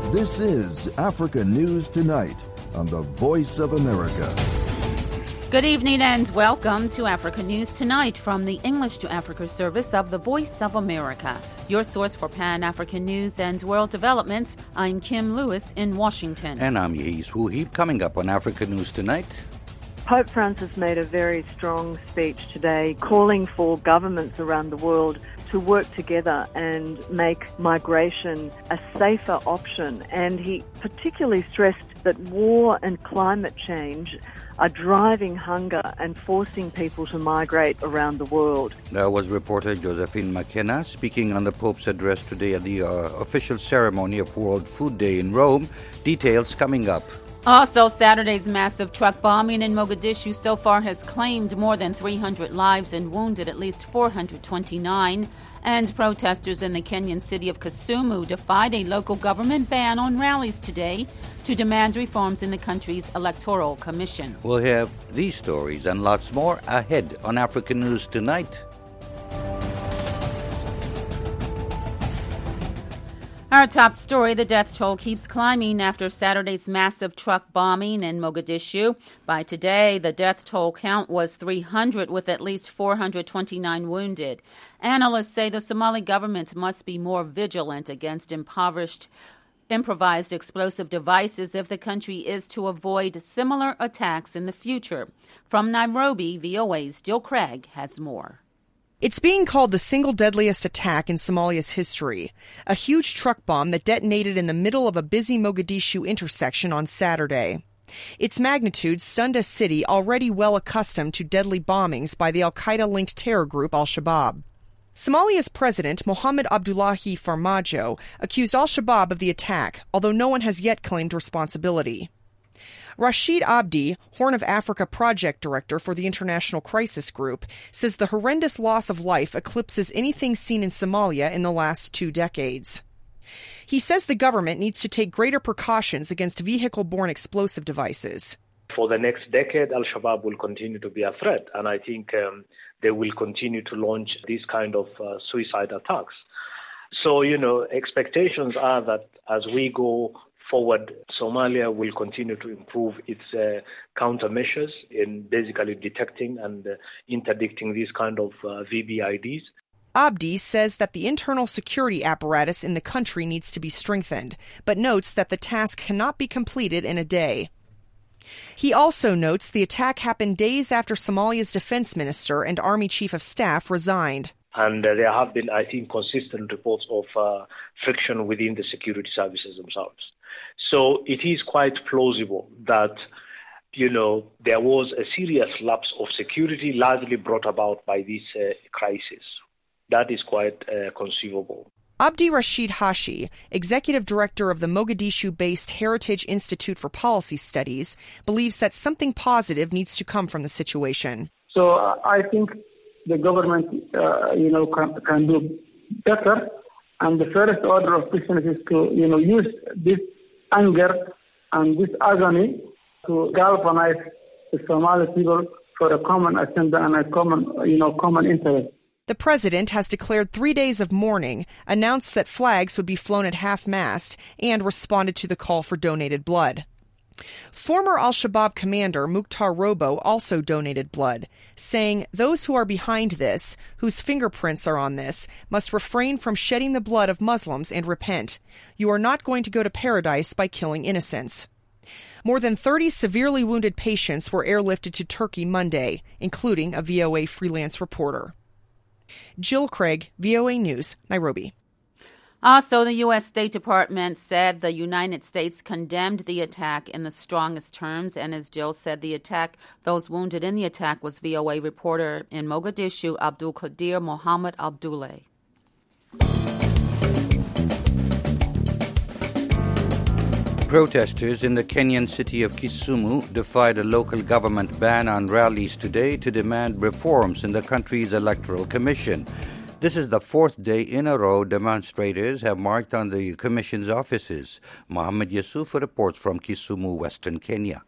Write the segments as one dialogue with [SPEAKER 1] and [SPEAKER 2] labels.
[SPEAKER 1] This is Africa News Tonight on the Voice of America.
[SPEAKER 2] Good evening and welcome to Africa News Tonight from the English to Africa service of the Voice of America. Your source for Pan-African news and world developments. I'm Kim Lewis in Washington.
[SPEAKER 3] And I'm Yeis Wuhib. Coming up on Africa News Tonight.
[SPEAKER 4] Pope Francis made a very strong speech today calling for governments around the world to work together and make migration a safer option. And he particularly stressed that war and climate change are driving hunger and forcing people to migrate around the world.
[SPEAKER 3] That was reporter Josephine McKenna speaking on the Pope's address today at the official ceremony of World Food Day in Rome. Details coming up.
[SPEAKER 2] Also, Saturday's massive truck bombing in Mogadishu so far has claimed more than 300 lives and wounded at least 429. And protesters in the Kenyan city of Kisumu defied a local government ban on rallies today to demand reforms in the country's electoral commission.
[SPEAKER 3] We'll have these stories and lots more ahead on Africa News Tonight.
[SPEAKER 2] Our top story, the death toll keeps climbing after Saturday's massive truck bombing in Mogadishu. By today, the death toll count was 300 with at least 429 wounded. Analysts say the Somali government must be more vigilant against improvised explosive devices if the country is to avoid similar attacks in the future. From Nairobi, VOA's Jill Craig has more.
[SPEAKER 5] It's being called the single deadliest attack in Somalia's history, a huge truck bomb that detonated in the middle of a busy Mogadishu intersection on Saturday. Its magnitude stunned a city already well accustomed to deadly bombings by the al-Qaeda-linked terror group Al-Shabaab. Somalia's president, Mohamed Abdullahi Farmajo, accused Al-Shabaab of the attack, although no one has yet claimed responsibility. Rashid Abdi, Horn of Africa project director for the International Crisis Group, says the horrendous loss of life eclipses anything seen in Somalia in the last 2 decades. He says the government needs to take greater precautions against vehicle-borne explosive devices.
[SPEAKER 6] For the next decade, Al-Shabaab will continue to be a threat, and I think they will continue to launch these kind of suicide attacks. So, expectations are that as we go forward, Somalia will continue to improve its countermeasures in basically detecting and interdicting these kind of VBIDs.
[SPEAKER 5] Abdi says that the internal security apparatus in the country needs to be strengthened, but notes that the task cannot be completed in a day. He also notes the attack happened days after Somalia's defense minister and army chief of staff resigned.
[SPEAKER 6] And there have been, I think, consistent reports of friction within the security services themselves. So it is quite plausible that, there was a serious lapse of security largely brought about by this crisis. That is quite conceivable.
[SPEAKER 5] Abdi Rashid Hashi, executive director of the Mogadishu-based Heritage Institute for Policy Studies, believes that something positive needs to come from the situation.
[SPEAKER 7] So I think the government, can do better. And the first order of business is to, use this anger and this agony to galvanize the Somali people for a common agenda and a common interest.
[SPEAKER 5] The president has declared 3 days of mourning, announced that flags would be flown at half-mast, and responded to the call for donated blood. Former Al-Shabaab commander Mukhtar Robo also donated blood, saying those who are behind this, whose fingerprints are on this, must refrain from shedding the blood of Muslims and repent. You are not going to go to paradise by killing innocents. More than 30 severely wounded patients were airlifted to Turkey Monday, including a VOA freelance reporter. Jill Craig, VOA News, Nairobi.
[SPEAKER 2] Also, the U.S. State Department said the United States condemned the attack in the strongest terms. And as Jill said, those wounded in the attack was VOA reporter in Mogadishu, Abdul Qadir Mohammed Abdullah.
[SPEAKER 3] Protesters in the Kenyan city of Kisumu defied a local government ban on rallies today to demand reforms in the country's electoral commission. This is the 4th day in a row demonstrators have marched on the commission's offices. Mohammed Yusuf reports from Kisumu, Western Kenya.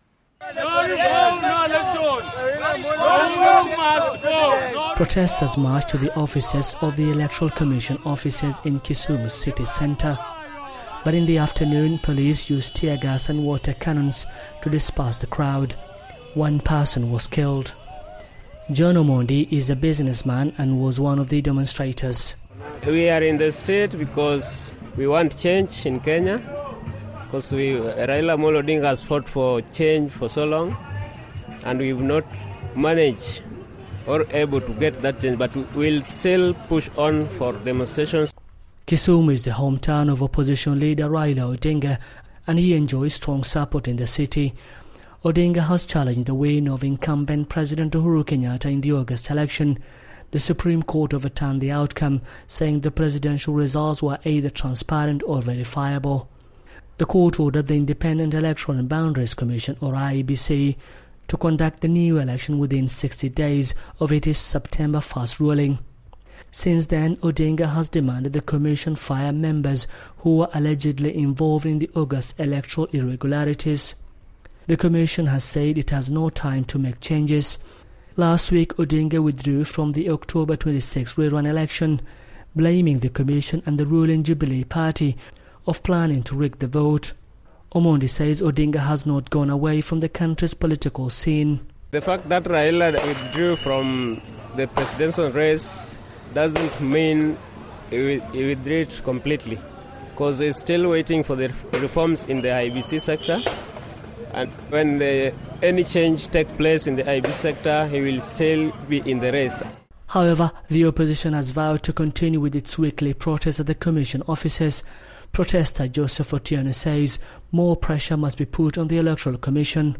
[SPEAKER 8] Protesters marched to the offices of the Electoral Commission offices in Kisumu city centre. But in the afternoon, police used tear gas and water cannons to disperse the crowd. One person was killed. John Omondi is a businessman and was one of the demonstrators.
[SPEAKER 9] We are in the street because we want change in Kenya, because Raila Amolo Odinga has fought for change for so long, and we've not managed or able to get that change, but we'll still push on for demonstrations.
[SPEAKER 8] Kisumu is the hometown of opposition leader Raila Odinga, and he enjoys strong support in the city. Odinga has challenged the win of incumbent President Uhuru Kenyatta in the August election. The Supreme Court overturned the outcome, saying the presidential results were either transparent or verifiable. The court ordered the Independent Electoral and Boundaries Commission, or IEBC, to conduct the new election within 60 days of its September 1st ruling. Since then, Odinga has demanded the commission fire members who were allegedly involved in the August electoral irregularities. The commission has said it has no time to make changes. Last week, Odinga withdrew from the October 26 rerun election, blaming the commission and the ruling Jubilee Party of planning to rig the vote. Omondi says Odinga has not gone away from the country's political scene.
[SPEAKER 9] The fact that Raila withdrew from the presidential race doesn't mean he withdrew it completely, because he's still waiting for the reforms in the IBC sector. And when any change takes place in the IBC sector, he will still be in the race.
[SPEAKER 8] However, the opposition has vowed to continue with its weekly protests at the Commission offices. Protester Joseph Otieno says more pressure must be put on the Electoral Commission.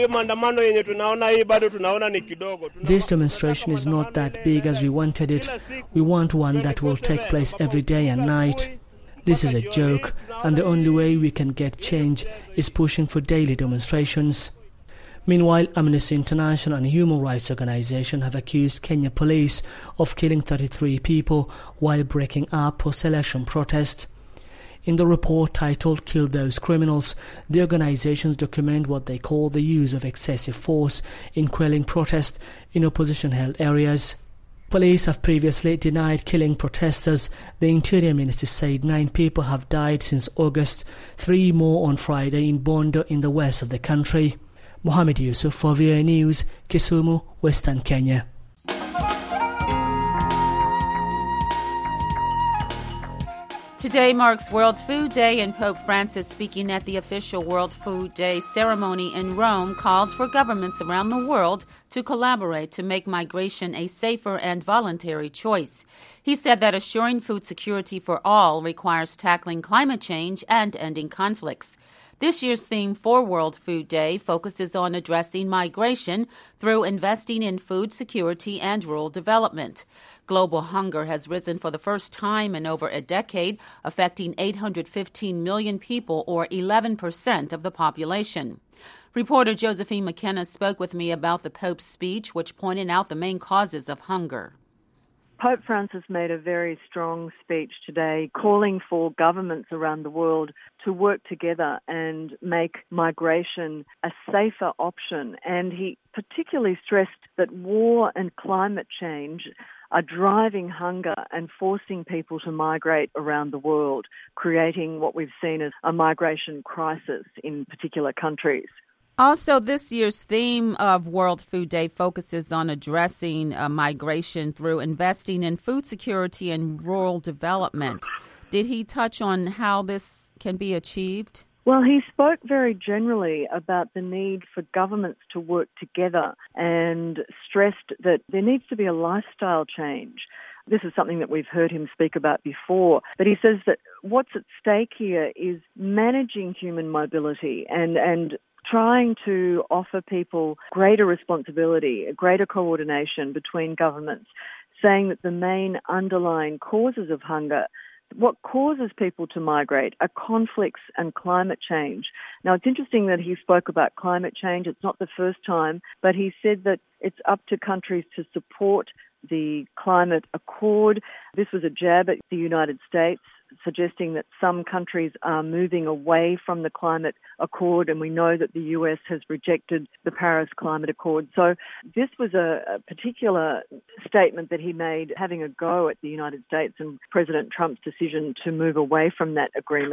[SPEAKER 8] This demonstration is not that big as we wanted it. We want one that will take place every day and night. This is a joke, and the only way we can get change is pushing for daily demonstrations. Meanwhile, Amnesty International and human rights organizations have accused Kenya police of killing 33 people while breaking up post-election protest. In the report titled "Kill Those Criminals," the organizations document what they call the use of excessive force in quelling protest in opposition-held areas. Police have previously denied killing protesters. The Interior Ministry said 9 people have died since August, 3 more on Friday in Bondo in the west of the country. Mohamed Yusuf for VOA News, Kisumu, Western Kenya.
[SPEAKER 2] Today marks World Food Day, and Pope Francis, speaking at the official World Food Day ceremony in Rome, called for governments around the world to collaborate to make migration a safer and voluntary choice. He said that assuring food security for all requires tackling climate change and ending conflicts. This year's theme for World Food Day focuses on addressing migration through investing in food security and rural development. Global hunger has risen for the first time in over a decade, affecting 815 million people, or 11% of the population. Reporter Josephine McKenna spoke with me about the Pope's speech, which pointed out the main causes of hunger.
[SPEAKER 4] Pope Francis made a very strong speech today calling for governments around the world to work together and make migration a safer option. And he particularly stressed that war and climate change are driving hunger and forcing people to migrate around the world, creating what we've seen as a migration crisis in particular countries.
[SPEAKER 2] Also, this year's theme of World Food Day focuses on addressing migration through investing in food security and rural development. Did he touch on how this can be achieved?
[SPEAKER 4] Well, he spoke very generally about the need for governments to work together and stressed that there needs to be a lifestyle change. This is something that we've heard him speak about before, but he says that what's at stake here is managing human mobility and trying to offer people greater responsibility, greater coordination between governments, saying that the main underlying causes of hunger, what causes people to migrate, are conflicts and climate change. Now, it's interesting that he spoke about climate change. It's not the first time, but he said that it's up to countries to support the climate accord. This was a jab at the United States, suggesting that some countries are moving away from the climate accord, and we know that the US has rejected the Paris Climate Accord. So this was a particular statement that he made, having a go at the United States and President Trump's decision to move away from that agreement.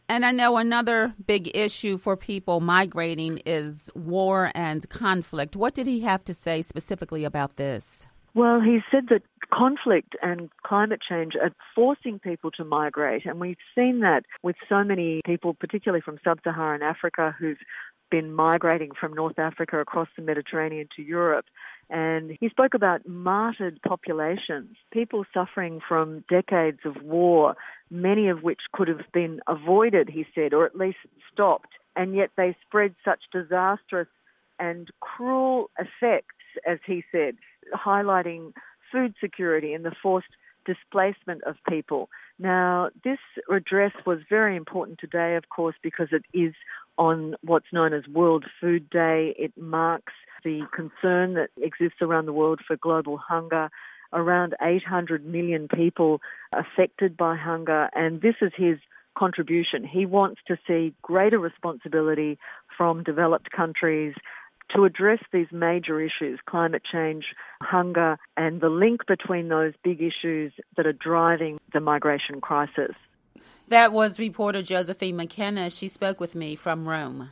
[SPEAKER 2] And I know another big issue for people migrating is war and conflict. What did he have to say specifically about this?
[SPEAKER 4] Well, he said that conflict and climate change are forcing people to migrate, and we've seen that with so many people, particularly from sub-Saharan Africa, who've been migrating from North Africa across the Mediterranean to Europe. And he spoke about martyred populations, people suffering from decades of war, many of which could have been avoided, he said, or at least stopped, and yet they spread such disastrous and cruel effects, as he said, highlighting food security and the forced displacement of people. Now, this address was very important today, of course, because it is on what's known as World Food Day. It marks the concern that exists around the world for global hunger, around 800 million people affected by hunger, and this is his contribution. He wants to see greater responsibility from developed countries to address these major issues, climate change, hunger, and the link between those big issues that are driving the migration crisis.
[SPEAKER 2] That was reporter Josephine McKenna. She spoke with me from Rome.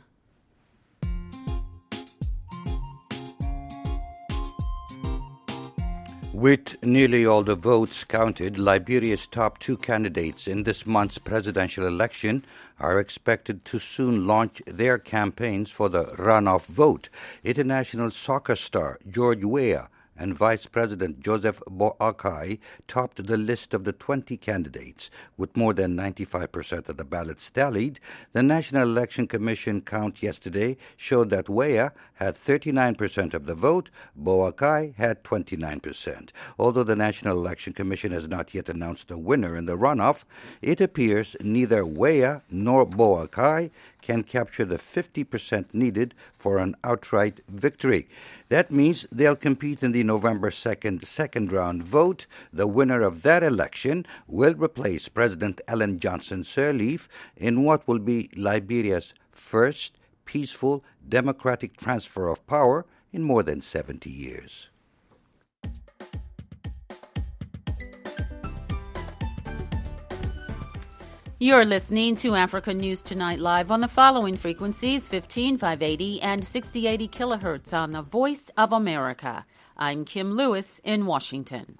[SPEAKER 3] With nearly all the votes counted, Liberia's top two candidates in this month's presidential election are expected to soon launch their campaigns for the runoff vote. International soccer star George Weah and Vice President Joseph Boakai topped the list of the 20 candidates. With more than 95% of the ballots tallied, the National Election Commission count yesterday showed that Weah had 39% of the vote, Boakai had 29%. Although the National Election Commission has not yet announced a winner in the runoff, it appears neither Weah nor Boakai can capture the 50% needed for an outright victory. That means they'll compete in the November 2nd second round vote. The winner of that election will replace President Ellen Johnson Sirleaf in what will be Liberia's first peaceful democratic transfer of power in more than 70 years.
[SPEAKER 2] You're listening to Africa News Tonight live on the following frequencies, 15580 and 6080 kilohertz on the Voice of America. I'm Kim Lewis in Washington.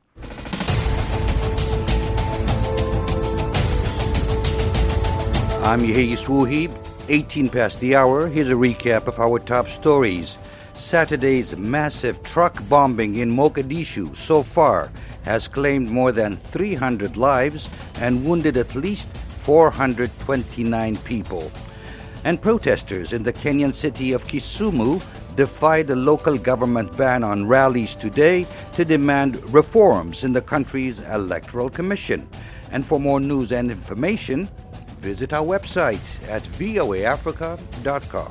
[SPEAKER 3] I'm Yehia Swuhib, 18 past the hour. Here's a recap of our top stories. Saturday's massive truck bombing in Mogadishu so far has claimed more than 300 lives and wounded at least 429 people. And protesters in the Kenyan city of Kisumu defied the local government ban on rallies today to demand reforms in the country's electoral commission. And for more news and information, visit our website at voaafrica.com.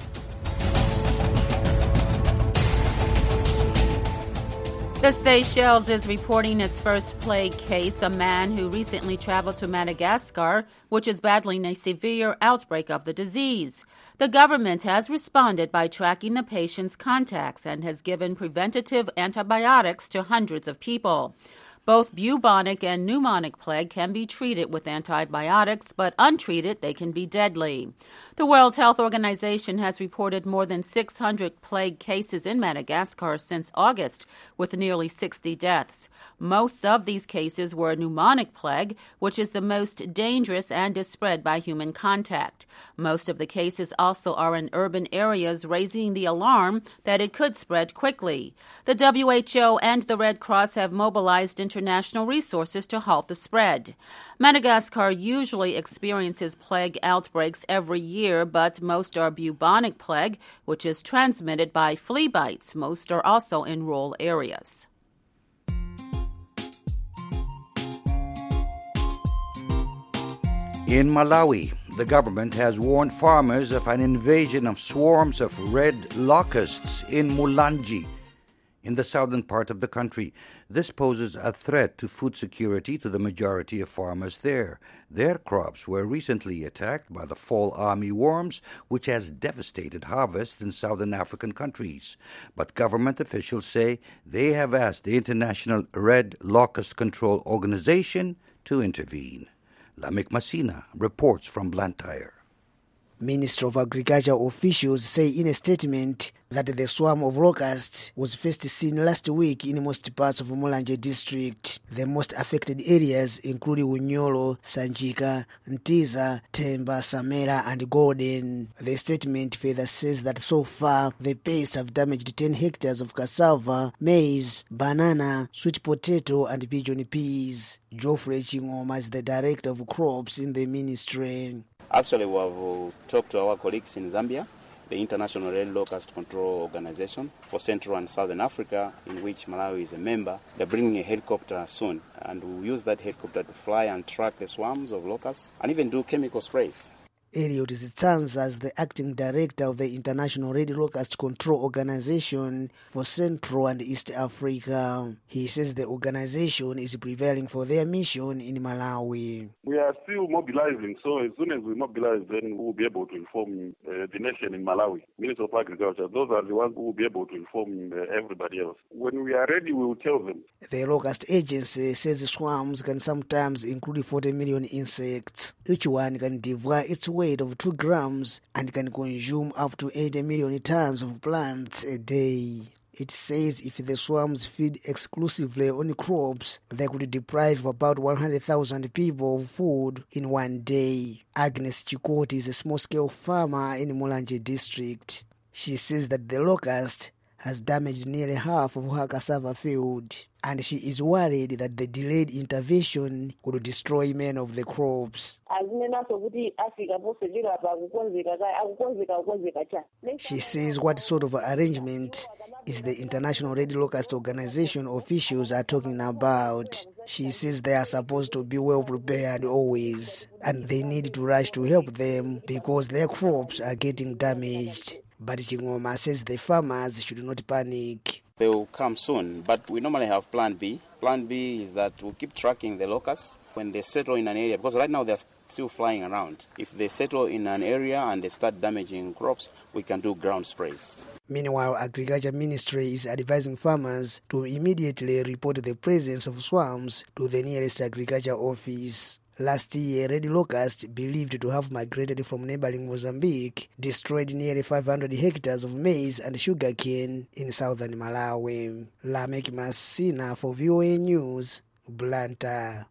[SPEAKER 2] The Seychelles is reporting its first plague case, a man who recently traveled to Madagascar, which is battling a severe outbreak of the disease. The government has responded by tracking the patient's contacts and has given preventative antibiotics to hundreds of people. Both bubonic and pneumonic plague can be treated with antibiotics, but untreated, they can be deadly. The World Health Organization has reported more than 600 plague cases in Madagascar since August, with nearly 60 deaths. Most of these cases were pneumonic plague, which is the most dangerous and is spread by human contact. Most of the cases also are in urban areas, raising the alarm that it could spread quickly. The WHO and the Red Cross have mobilized international resources to halt the spread. Madagascar usually experiences plague outbreaks every year, but most are bubonic plague, which is transmitted by flea bites. Most are also in rural areas.
[SPEAKER 3] In Malawi, the government has warned farmers of an invasion of swarms of red locusts in Mulanje, in the southern part of the country. This poses a threat to food security to the majority of farmers there. Their crops were recently attacked by the fall army worms, which has devastated harvests in southern African countries. But government officials say they have asked the International Red Locust Control Organization to intervene. Lamek Masina reports from Blantyre.
[SPEAKER 10] Ministry of Agriculture officials say in a statement that the swarm of locusts was first seen last week in most parts of Mulanje district. The most affected areas include Unyolo, Sanjika, Ntiza, Temba, Samera and Golden. The statement further says that so far the pests have damaged 10 hectares of cassava, maize, banana, sweet potato and pigeon peas. Geoffrey Chingoma is the director of crops in the ministry.
[SPEAKER 11] Actually, we have talked to our colleagues in Zambia, the International Red Locust Control Organization for Central and Southern Africa, in which Malawi is a member. They're bringing a helicopter soon, and we'll use that helicopter to fly and track the swarms of locusts and even do chemical sprays.
[SPEAKER 10] Eliot Zitanza is the acting director of the International Red Locust Control Organization for Central and East Africa. He says the organization is preparing for their mission in Malawi.
[SPEAKER 12] We are still mobilizing, so as soon as we mobilize, then we will be able to inform the nation in Malawi. Minister of Agriculture, those are the ones who will be able to inform everybody else. When we are ready, we will tell them.
[SPEAKER 10] The locust agency says swarms can sometimes include 40 million insects. Each one can devour its weight of 2 grams and can consume up to 80 million tons of plants a day. It says if the swarms feed exclusively on crops, they could deprive about 100,000 people of food in one day. Agnes Chikoti is a small-scale farmer in Mulanje district. She says that the locust has damaged nearly half of her cassava field, and she is worried that the delayed intervention could destroy many of the crops. She says what sort of arrangement is the International Red Locust Organization officials are talking about. She says they are supposed to be well prepared always, and they need to rush to help them because their crops are getting damaged. But Chingoma says the farmers should not panic.
[SPEAKER 11] They will come soon, but we normally have Plan B. Plan B is that we'll keep tracking the locusts when they settle in an area, because right now they're still flying around. If they settle in an area and they start damaging crops, we can do ground sprays.
[SPEAKER 10] Meanwhile, Agriculture Ministry is advising farmers to immediately report the presence of swarms to the nearest agriculture office. Last year, red locusts, believed to have migrated from neighboring Mozambique, destroyed nearly 500 hectares of maize and sugarcane in southern Malawi. Lamek Masina for VOA News, Blantyre.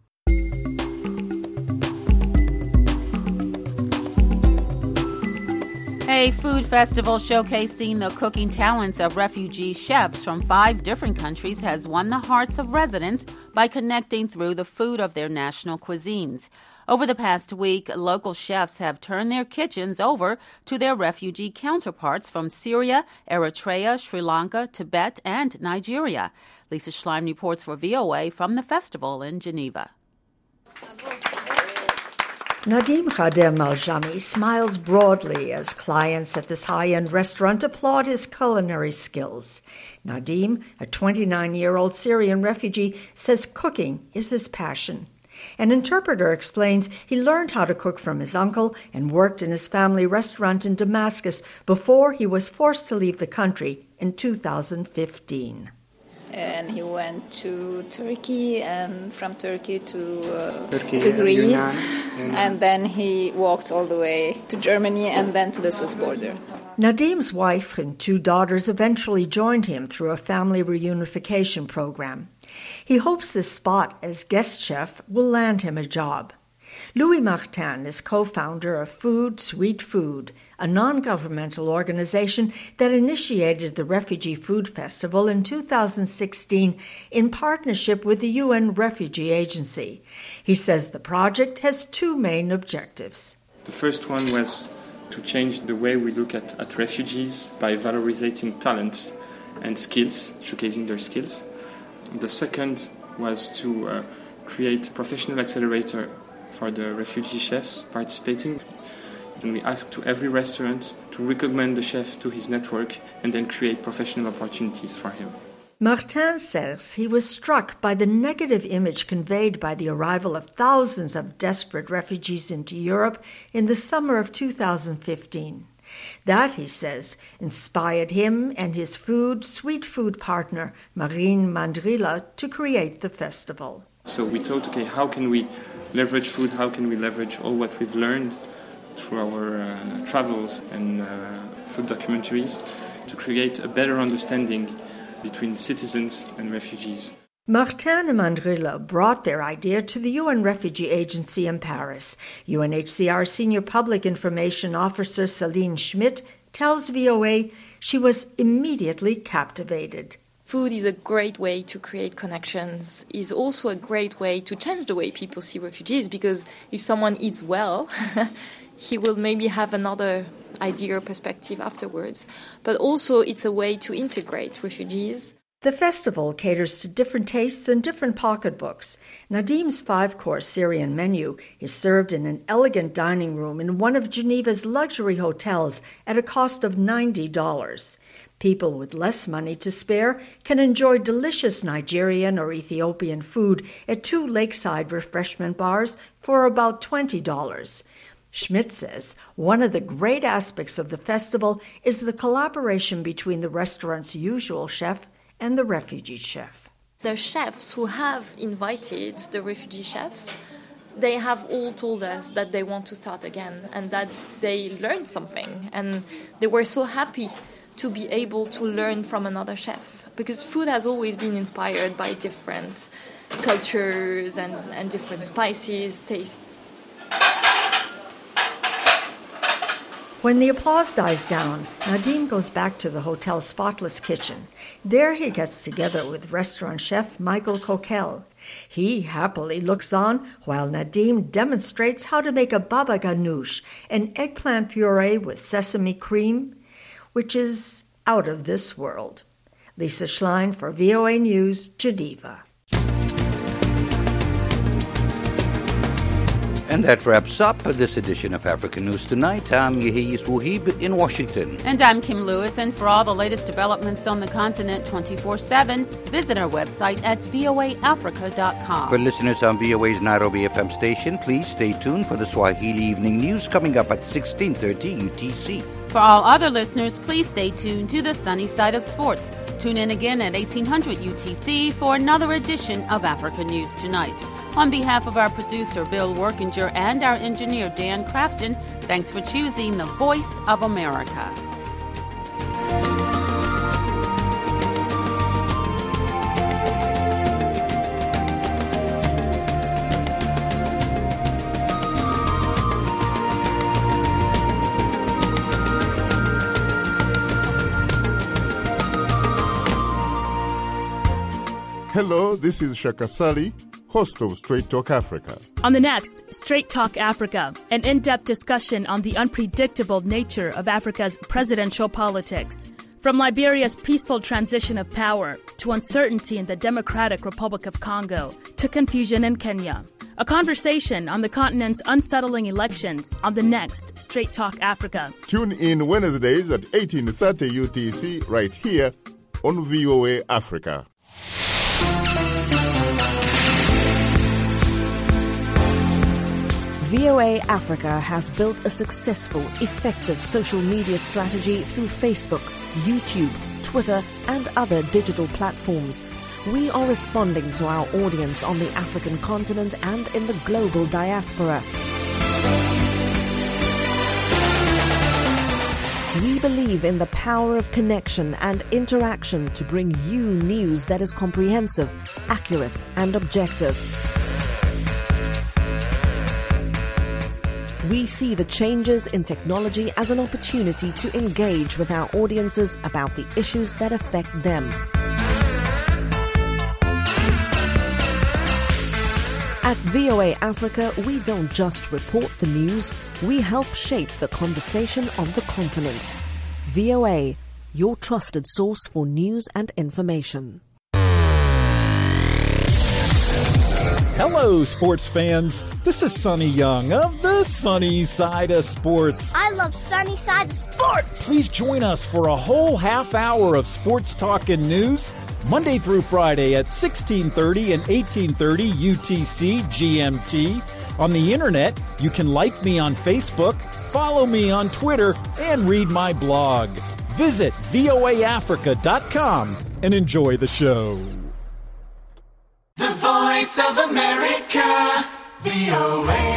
[SPEAKER 2] A food festival showcasing the cooking talents of refugee chefs from 5 different countries has won the hearts of residents by connecting through the food of their national cuisines. Over the past week, local chefs have turned their kitchens over to their refugee counterparts from Syria, Eritrea, Sri Lanka, Tibet, and Nigeria. Lisa Schleim reports for VOA from the festival in Geneva.
[SPEAKER 13] Nadim Khadem Aljami smiles broadly as clients at this high-end restaurant applaud his culinary skills. Nadim, a 29-year-old Syrian refugee, says cooking is his passion. An interpreter explains he learned how to cook from his uncle and worked in his family restaurant in Damascus before he was forced to leave the country in 2015.
[SPEAKER 14] And he went to Turkey, and from Turkey to Greece, and then he walked all the way to Germany and then to the Swiss border.
[SPEAKER 13] Nadim's wife and 2 daughters eventually joined him through a family reunification program. He hopes this spot as guest chef will land him a job. Louis Martin is co-founder of Food, Sweet Food, a non-governmental organization that initiated the Refugee Food Festival in 2016 in partnership with the UN Refugee Agency. He says the project has 2 main objectives.
[SPEAKER 15] The first one was to change the way we look at refugees by valorizing talents and skills, showcasing their skills. The second was to create a professional accelerator for the refugee chefs participating. And we asked to every restaurant to recommend the chef to his network and then create professional opportunities for him.
[SPEAKER 13] Martin says he was struck by the negative image conveyed by the arrival of thousands of desperate refugees into Europe in the summer of 2015. That, he says, inspired him and his Food, Sweet Food partner, Marine Mandrila, to create the festival.
[SPEAKER 15] So we thought, okay, how can we leverage food? How can we leverage all what we've learned through our travels and food documentaries to create a better understanding between citizens and refugees?
[SPEAKER 13] Martin and Mandrilla brought their idea to the UN Refugee Agency in Paris. UNHCR Senior Public Information Officer Celine Schmidt tells VOA she was immediately captivated.
[SPEAKER 16] Food is a great way to create connections, is also a great way to change the way people see refugees, because if someone eats well, he will maybe have another idea or perspective afterwards. But also it's a way to integrate refugees.
[SPEAKER 13] The festival caters to different tastes and different pocketbooks. Nadim's 5-course Syrian menu is served in an elegant dining room in one of Geneva's luxury hotels at a cost of $90. People with less money to spare can enjoy delicious Nigerian or Ethiopian food at 2 lakeside refreshment bars for about $20. Schmidt says one of the great aspects of the festival is the collaboration between the restaurant's usual chef and the refugee chef.
[SPEAKER 16] The chefs who have invited the refugee chefs, they have all told us that they want to start again and that they learned something. And they were so happy to be able to learn from another chef, because food has always been inspired by different cultures and different spices, tastes.
[SPEAKER 13] When the applause dies down, Nadim goes back to the hotel's spotless kitchen. There he gets together with restaurant chef Michael Coquel. He happily looks on while Nadim demonstrates how to make a baba ganoush, an eggplant puree with sesame cream, which is out of this world. Lisa Schlein for VOA News, Geneva.
[SPEAKER 3] And that wraps up this edition of African News Tonight. I'm Yehiz Wahib in Washington.
[SPEAKER 2] And I'm Kim Lewis. And for all the latest developments on the continent 24/7, visit our website at voaafrica.com.
[SPEAKER 3] For listeners on VOA's Nairobi FM station, please stay tuned for the Swahili Evening News coming up at 16:30 UTC.
[SPEAKER 2] For all other listeners, please stay tuned to the sunny side of sports. Tune in again at 1800 UTC for another edition of Africa News Tonight. On behalf of our producer, Bill Workinger, and our engineer, Dan Crafton, thanks for choosing the Voice of America.
[SPEAKER 17] Hello, this is Shaka Sali, host of Straight Talk Africa.
[SPEAKER 18] On the next Straight Talk Africa, an in-depth discussion on the unpredictable nature of Africa's presidential politics. From Liberia's peaceful transition of power to uncertainty in the Democratic Republic of Congo to confusion in Kenya. A conversation on the continent's unsettling elections on the next Straight Talk Africa.
[SPEAKER 17] Tune in Wednesdays at 18:30 UTC right here on VOA Africa.
[SPEAKER 19] VOA Africa has built a successful, effective social media strategy through Facebook, YouTube, Twitter, and other digital platforms. We are responding to our audience on the African continent and in the global diaspora. We believe in the power of connection and interaction to bring you news that is comprehensive, accurate, and objective. We see the changes in technology as an opportunity to engage with our audiences about the issues that affect them. At VOA Africa, we don't just report the news, we help shape the conversation on the continent. VOA, your trusted source for news and information.
[SPEAKER 20] Hello, sports fans. This is Sonny Young of the Sunny Side of Sports.
[SPEAKER 21] I love Sunny Side of Sports.
[SPEAKER 20] Please join us for a whole half hour of sports talk and news, Monday through Friday at 16:30 and 18:30 UTC GMT. On the internet, you can like me on Facebook, follow me on Twitter, and read my blog. Visit voaafrica.com and enjoy the show.
[SPEAKER 22] The Voice of America.
[SPEAKER 1] VOA.